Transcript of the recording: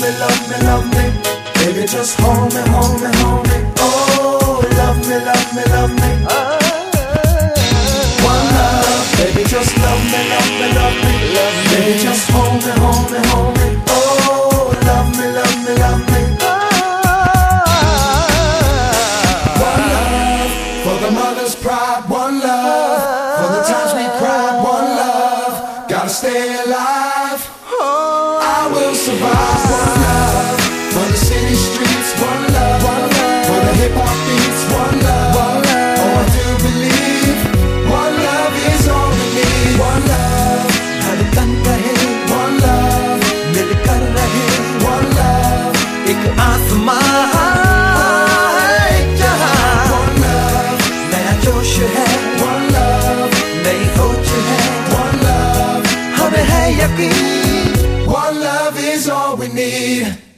love me, love me. Baby, just hold me, hold me, hold me. Oh, love me, love me, love me. One love, baby, just love me, love me, love me. Baby, just hold me, hold me, hold me. Oh, love me, love me, love me. One love for the mother's pride. One love for the times we cried. One love, gotta stay alive. I will survive. One love for the city streets. One love for the hip hop beats. One love, oh, I do believe. One love is all we need. One love, धड़कन रहे. One love, मिलकर रहे. One love, एक आसमां है जहां. One love, नया जोश है. One love, नई सोच है. One love, हमें है यकीन. One love is all we need.